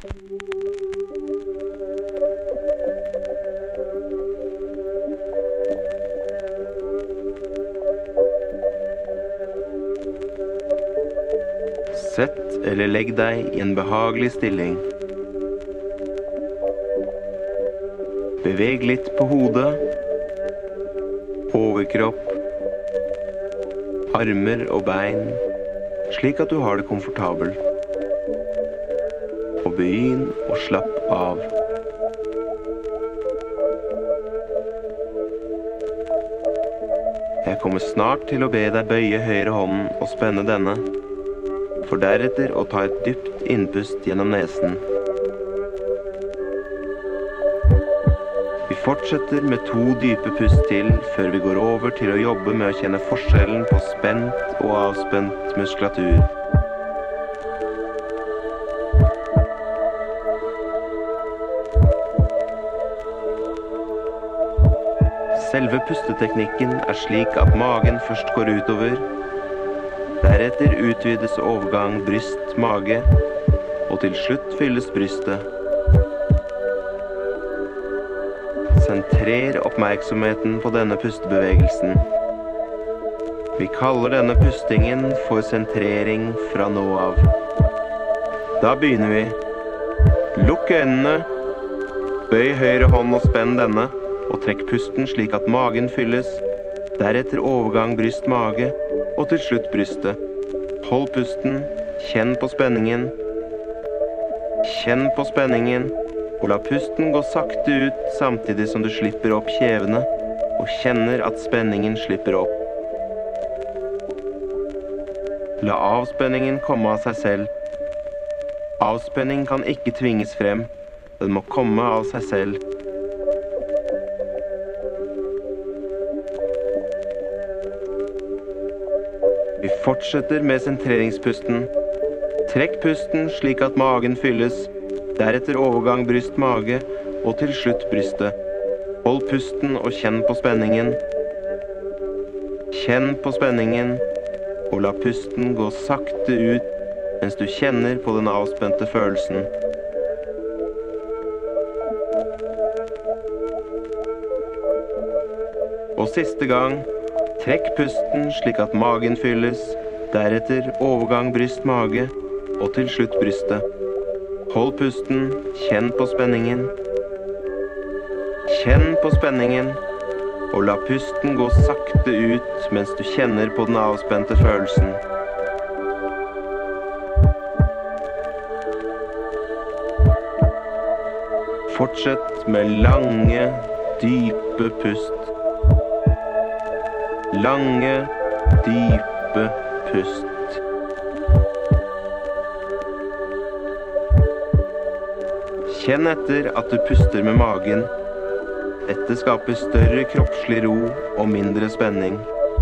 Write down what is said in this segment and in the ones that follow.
Sett eller legg deg i en behagelig stilling. Beveg litt på hodet, overkropp, armer og bein, slik at du har det komfortabelt. Og begynn å slappe av. Jeg kommer snart til å be deg bøye høyre hånden og spenne denne, for deretter å ta et dypt innpust gjennom nesen. Vi fortsetter med 2 dype pust til, før vi går over til å jobbe med å kjenne forskjellen på spent og avspent muskulatur. Selve pusteteknikken er slik at magen først går utover, deretter utvides overgang bryst-mage, og til slutt fylles brystet. Sentrer oppmerksomheten på denne pustebevegelsen. Vi kaller denne pustingen for sentrering fra nå av. Da begynner vi. Lukk øynene, bøy høyre hånd og spenn denne, og trekk pusten slik at magen fylles, deretter overgang bryst-mage, og til slutt brystet. Hold pusten, kjenn på spenningen. Kjenn på spenningen, og la pusten gå sakte ut samtidig som du slipper opp kjevene, og kjenner at spenningen slipper opp. La avspenningen komme av seg selv. Avspenning kan ikke tvinges frem, den må komme av seg selv. Vi fortsetter med sentreringspusten. Trekk pusten slik at magen fylles, deretter overgang bryst-mage, og til slutt brystet. Hold pusten og kjenn på spenningen. Kjenn på spenningen, og la pusten gå sakte ut, mens du kjenner på den avspente følelsen. Og siste gang, trekk pusten slik at magen fylles, deretter overgang bryst-mage, og til slutt brystet. Hold pusten, kjenn på spenningen. Kjenn på spenningen, og la pusten gå sakte ut mens du kjenner på den avspente følelsen. Fortsett med lange, dype pust. Lange, dype pust. Kjenn etter at du puster med magen. Dette skaper større kroppslig ro og mindre spenning.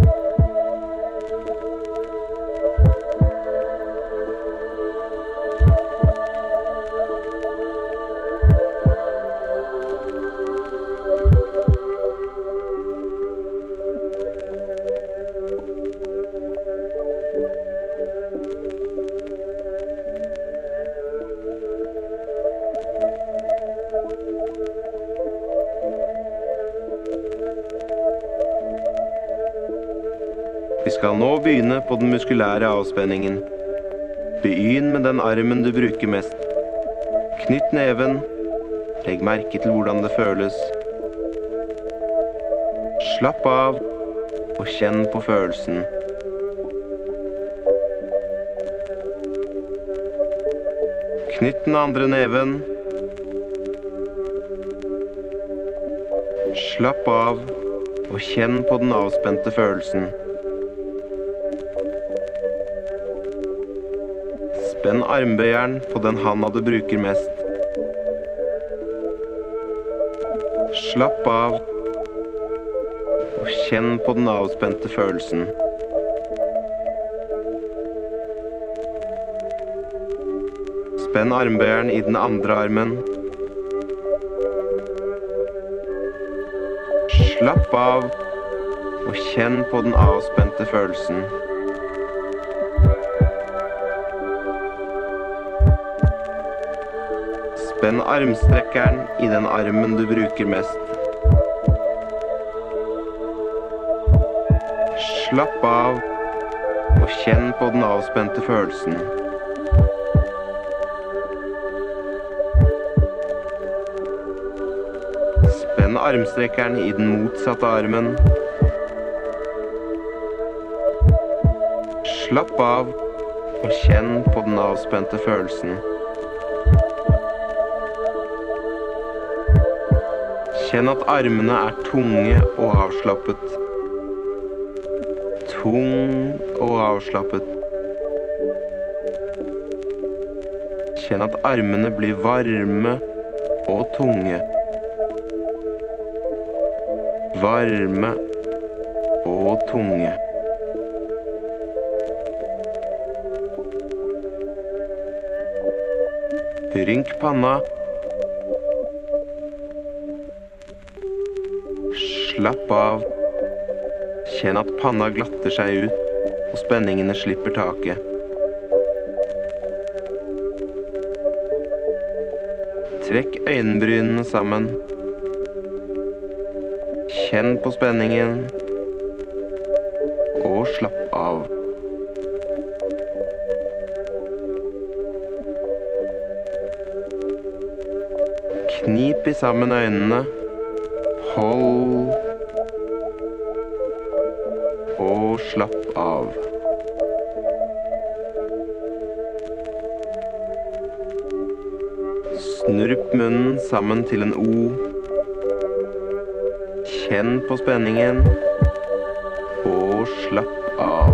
Vi skal nå begynne på den muskulære avspenningen. Begynn med den armen du bruker mest. Knytt neven. Legg merke til hvordan det føles. Slapp av og kjenn på følelsen. Knytt den andre neven. Slapp av og kjenn på den avspente følelsen. Spenn armbøyeren på den handa du bruker mest. Slapp av og kjenn på den avspente følelsen. Spenn armbøyeren i den andre armen. Slapp av og kjenn på den avspente følelsen. Spenn armstrekkeren i den armen du bruker mest. Slapp av og kjenn på den avspente følelsen. Spenn armstrekkeren i den motsatte armen. Slapp av og kjenn på den avspente følelsen. Kjenn at armene er tunge og avslappet. Tung og avslappet. Kjenn at armene blir varme og tunge. Varme og tunge. Rynk panna. Slapp av. Kjenn at panna glatter seg ut, og spenningene slipper taket. Trekk øyenbrynene sammen. Kjenn på spenningen, og slapp av. Knip i sammen øynene. Hold. Og slapp av. Snurp munnen sammen til en O. Kjenn på spenningen. Og slapp av.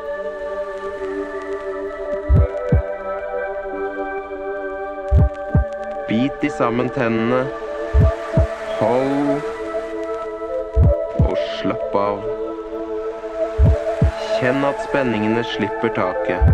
Bit i sammen tennene. Hold. Og slapp av. Kjenn at spenningene slipper taket.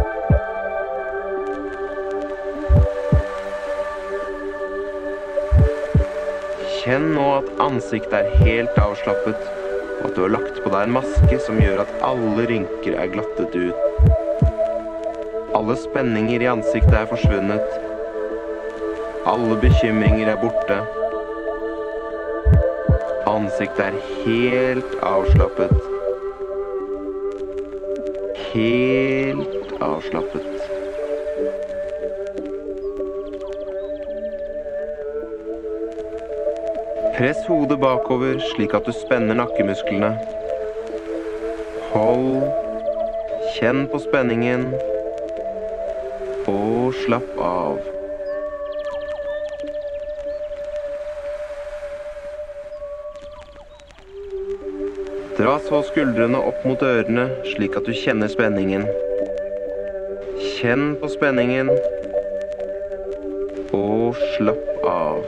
Kjenn nå at ansiktet er helt avslappet, og at du har lagt på deg en maske som gjør at alle rynker er glattet ut. Alle spenninger i ansiktet er forsvunnet. Alle bekymringer er borte. Ansiktet er helt avslappet. Helt avslappet. Press hodet bakover slik at du spenner nakkemusklene. Hold. Kjenn på spenningen. Og slapp av. Dra så skuldrene opp mot ørene, slik at du kjenner spenningen. Kjenn på spenningen, og slapp av.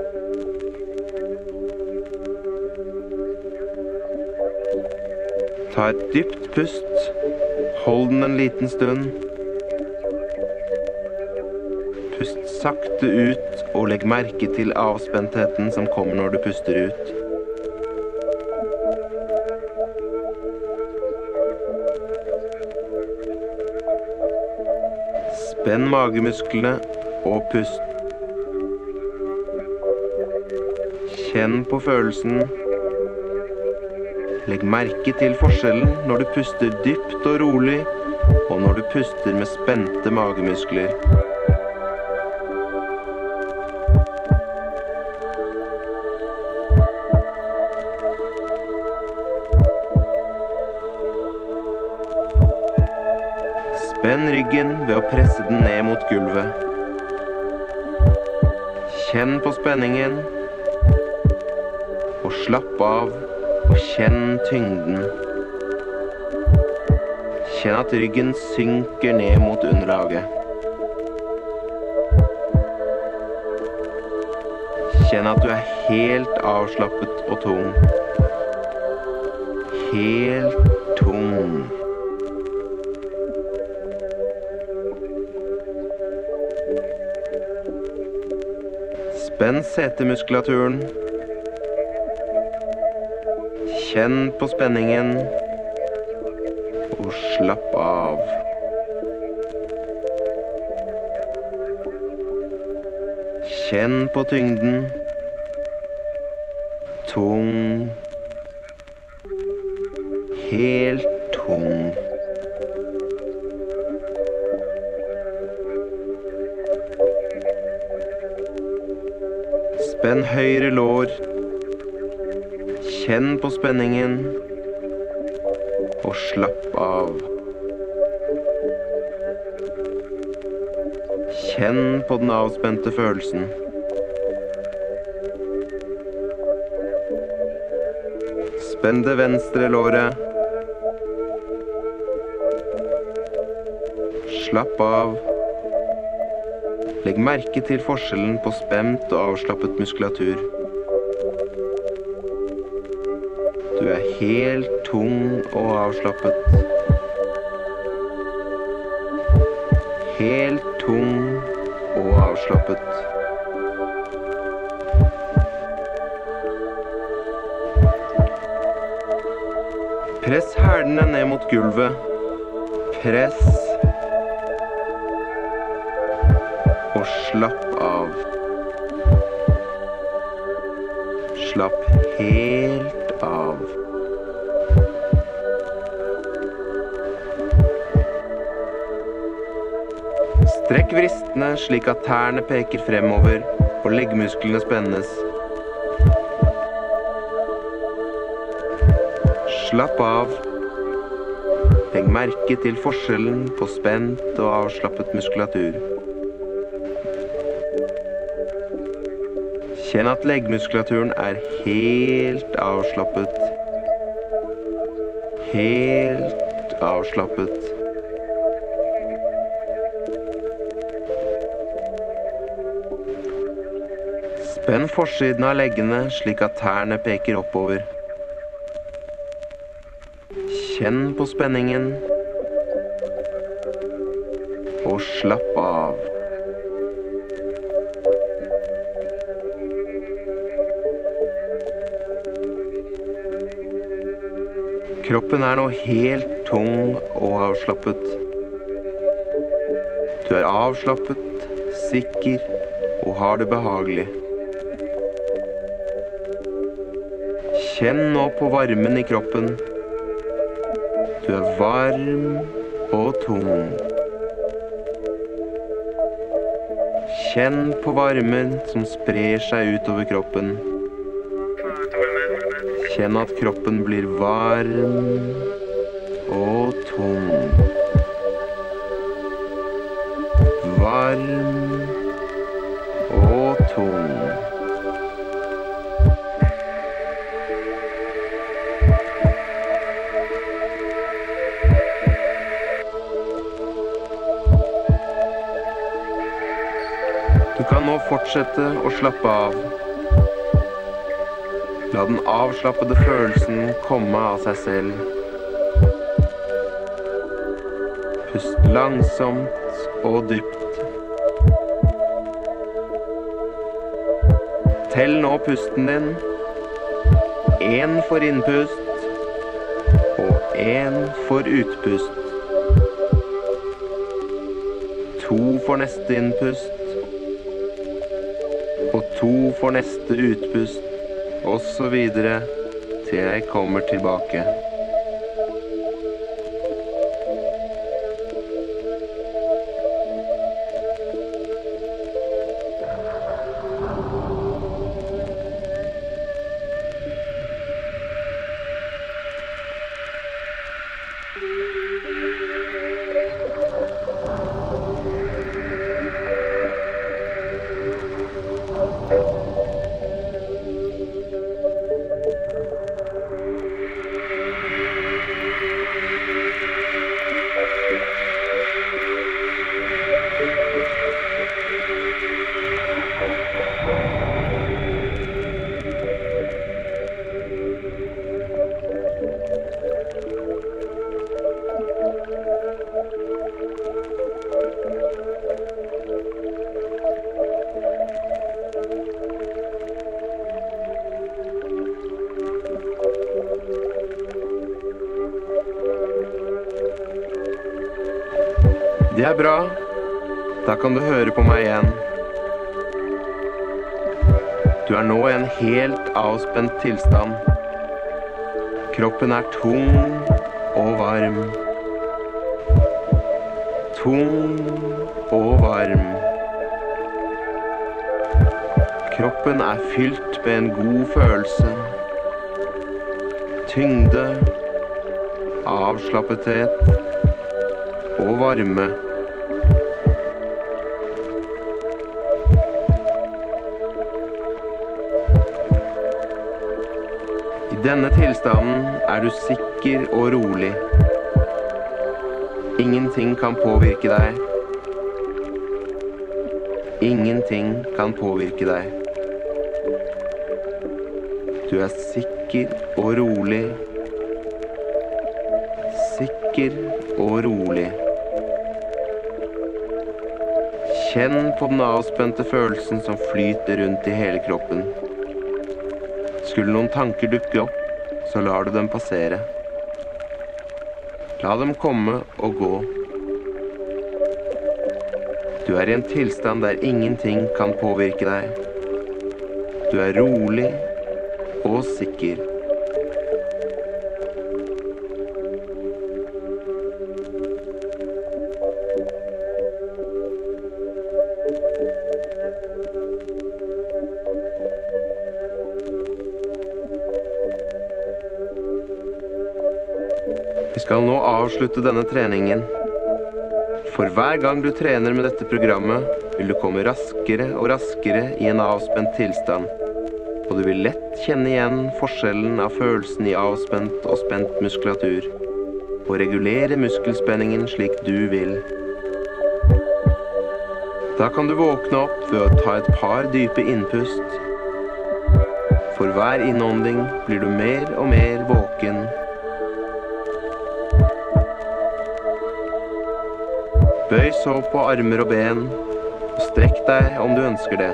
Ta et dypt pust, hold den en liten stund. Pust sakte ut, og legg merke til avspentheten som kommer når du puster ut. Spenn magemusklene og pust. Kjenn på følelsen. Legg merke til forskjellen når du puster dypt og rolig, og når du puster med spente magemuskler. Spenn ryggen ved å presse den ned mot gulvet. Kjenn på spenningen, og slapp av, og kjenn tyngden. Kjenn at ryggen synker ned mot underlaget. Kjenn at du er helt avslappet og tung. Helt tung. Spenn setemuskulaturen. Kjenn på spenningen, og slapp av. Kjenn på tyngden. Tung. Helt tung. Spenn høyre lår. Kjenn på spenningen. Og slapp av. Kjenn på den avspente følelsen. Spenn det venstre låret. Slapp av. Legg merke til forskjellen på spent og avslappet muskulatur. Du er helt tung og avslappet. Helt tung og avslappet. Press hælene ned mot gulvet. Press. Og slapp av. Slapp helt av. Strekk vristene slik at tærne peker fremover og leggmusklene spennes. Slapp av. Legg merke til forskjellen på spent og avslappet muskulatur. Kjenn at leggmuskulaturen er helt avslappet. Helt avslappet. Spenn forsiden av leggene slik at tærne peker oppover. Kjenn på spenningen. Og slapp av. Kroppen er nå helt tung og avslappet. Du er avslappet, sikker og har det behagelig. Kjenn nå på varmen i kroppen. Du er varm og tung. Kjenn på varmen som sprer seg utover kroppen. Kjenn at kroppen blir varm og tung. Varm og tung. Du kan nå fortsette å slappe av. La den avslappede følelsen komme av seg selv. Pust langsomt og dypt. Tell nå pusten din. 1 for innpust og 1 for utpust. 2 for neste innpust. Og 2 for neste utpust, og så videre til jeg kommer tilbake. Det er bra. Da kan du høre på meg igjen. Du er nå i en helt avspent tilstand. Kroppen er tung og varm. Tung og varm. Kroppen er fylt med en god følelse. Tyngde, avslappethet og varme. I denne tilstanden er du sikker og rolig. Ingenting kan påvirke deg. Ingenting kan påvirke deg. Du er sikker og rolig. Sikker og rolig. Kjenn på den avspente følelsen som flyter rundt i hele kroppen. Skulle noen tanker dukke opp, så lar du dem passere. La dem komme og gå. Du er i en tilstand der ingenting kan påvirke deg. Du er rolig og sikker. Vi skal nå avslutte denne treningen. For hver gang du trener med dette programmet, vil du komme raskere og raskere i en avspent tilstand. Og du vil lett kjenne igjen forskjellen av følelsen i avspent og spent muskulatur, og regulere muskelspenningen slik du vil. Da kan du våkne opp ved å ta et par dype innpust. For hver innånding blir du mer og mer våken. Bøy så på armer og ben, og strekk deg om du ønsker det.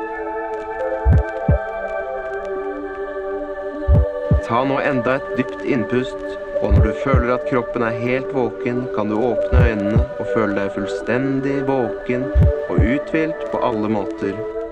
Ta nå enda et dypt innpust, og når du føler at kroppen er helt våken, kan du åpne øynene og føle deg fullstendig våken og uthvilt på alle måter.